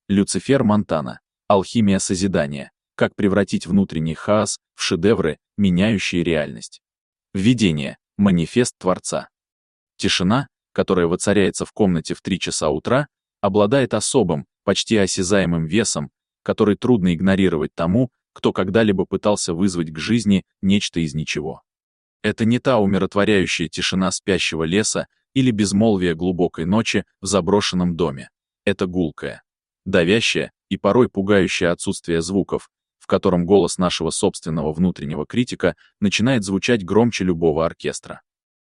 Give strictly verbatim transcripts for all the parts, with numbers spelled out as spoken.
Люцифер Монтана. Алхимия созидания. Как превратить внутренний хаос в шедевры, меняющие реальность. Введение. Манифест Творца. Тишина, которая воцаряется в комнате в три часа утра, обладает особым, почти осязаемым весом, который трудно игнорировать тому, кто когда-либо пытался вызвать к жизни нечто из ничего. Это не та умиротворяющая тишина спящего леса или безмолвие глубокой ночи в заброшенном доме. Это гулкое, давящее и порой пугающее отсутствие звуков, в котором голос нашего собственного внутреннего критика начинает звучать громче любого оркестра.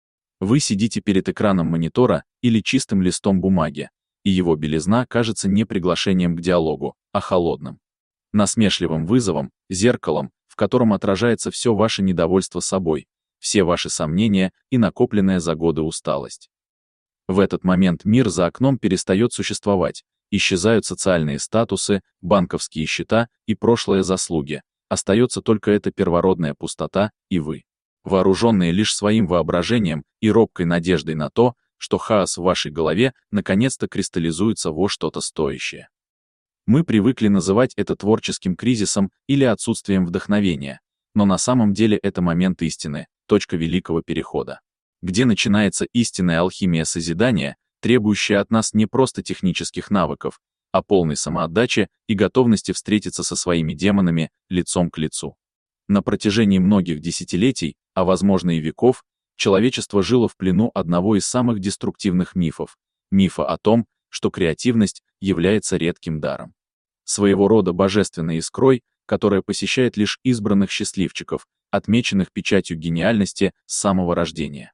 Вы сидите перед экраном монитора или чистым листом бумаги, и его белизна кажется не приглашением к диалогу, а холодным, насмешливым вызовом, зеркалом, в котором отражается все ваше недовольство собой, все ваши сомнения и накопленная за годы усталость. В этот момент мир за окном перестает существовать, исчезают социальные статусы, банковские счета и прошлые заслуги, остается только эта первородная пустота и вы, вооруженные лишь своим воображением и робкой надеждой на то, что хаос в вашей голове наконец-то кристаллизуется во что-то стоящее. Мы привыкли называть это творческим кризисом или отсутствием вдохновения, но на самом деле это момент истины, точка великого перехода, где начинается истинная алхимия созидания, требующая от нас не просто технических навыков, а полной самоотдачи и готовности встретиться со своими демонами лицом к лицу. На протяжении многих десятилетий, а возможно и веков, человечество жило в плену одного из самых деструктивных мифов — мифа о том, что креативность является редким даром. Своего рода божественной искрой, которая посещает лишь избранных счастливчиков, отмеченных печатью гениальности с самого рождения.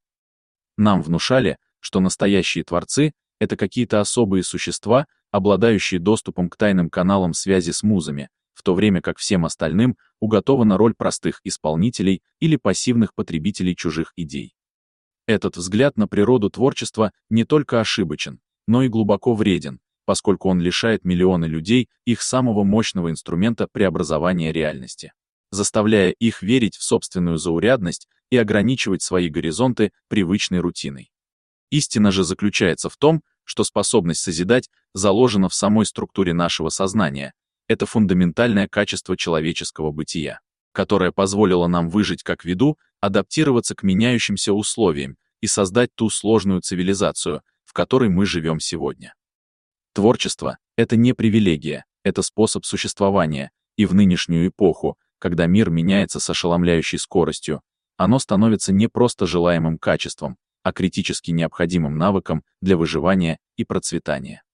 Нам внушали, что настоящие творцы — это какие-то особые существа, обладающие доступом к тайным каналам связи с музами, в то время как всем остальным уготована роль простых исполнителей или пассивных потребителей чужих идей. Этот взгляд на природу творчества не только ошибочен, но и глубоко вреден, поскольку он лишает миллионы людей их самого мощного инструмента преобразования реальности, заставляя их верить в собственную заурядность и ограничивать свои горизонты привычной рутиной. Истина же заключается в том, что способность созидать заложена в самой структуре нашего сознания. Это фундаментальное качество человеческого бытия, которое позволило нам выжить как виду, адаптироваться к меняющимся условиям и создать ту сложную цивилизацию, в которой мы живем сегодня. Творчество — это не привилегия, это способ существования, и в нынешнюю эпоху, когда мир меняется с ошеломляющей скоростью, оно становится не просто желаемым качеством, а критически необходимым навыком для выживания и процветания.